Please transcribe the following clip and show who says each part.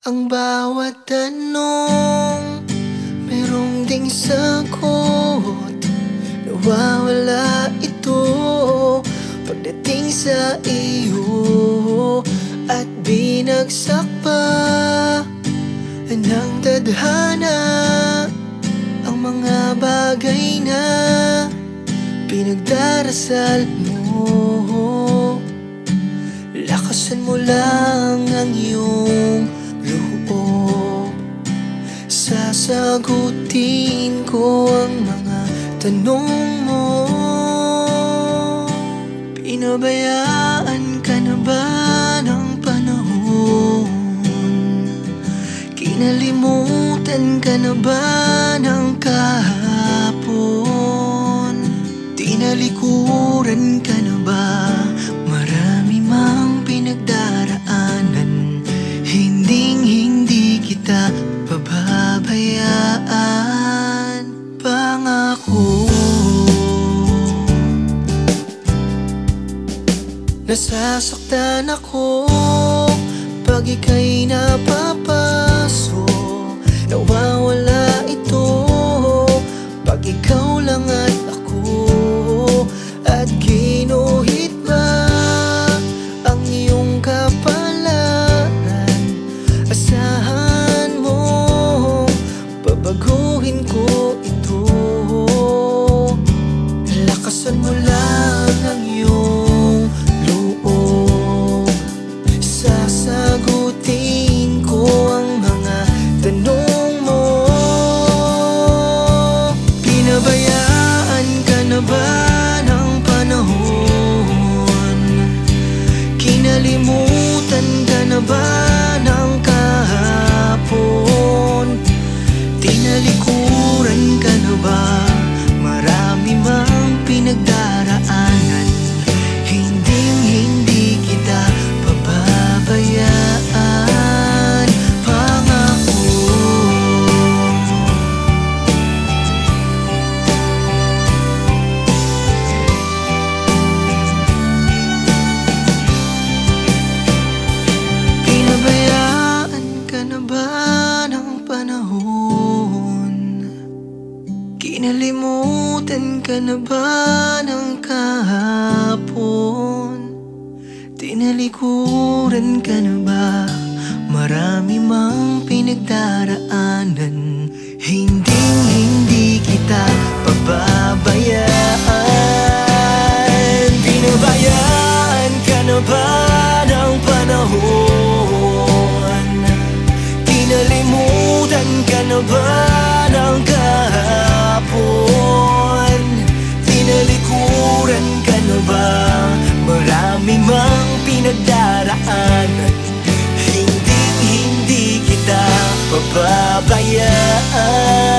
Speaker 1: Ang bawat tanong merong ding sagot. Nawawala ito pagdating sa iyo, at binagsak pa ng tadhana ang mga bagay na pinagdarasal mo. Lakasan mo lang ang iyong loob, sasagutin ko ang mga tanong mo. Pinabayaan ka na ba ng panahon? Kinalimutan ka na ba ng kahapon? Tinalikuran ka na ba? Marami mang pinagdaraanan, hinding-hindi kita pababayaan. Pangako, nasasaktan ako pag ika'y napapasok. Nawawala ito pag ikaw lang at ako, at ginuhit ba ang iyong kapalaran? Asahan mo babaguhin ko ito. Lakasan mo lang ang iyong loob, sasagutin ko ang mga tanong mo. Pinabayaan ka na ba ng panahon? Kinalimutan ka na ba ng kahapon? Tinalikuran ka na ba? Marami mang pinagdaraanan, hinding-hindi kita pababayaan. Pangako, pinabayaan ka na ba ng panahon? Kinalimutan ka na ba ng kahapon? Tinalikuran ka na ba? Marami mang pinagdaraanan, hinding-hindi kita pababayaan. Pinabayaan ka na ba ng panahon? Kinalimutan ka na ba ng kahapon? Tinalikuran ka na ba? Marami mang pinagdaraanan, hinding-hindi kita pababayaan.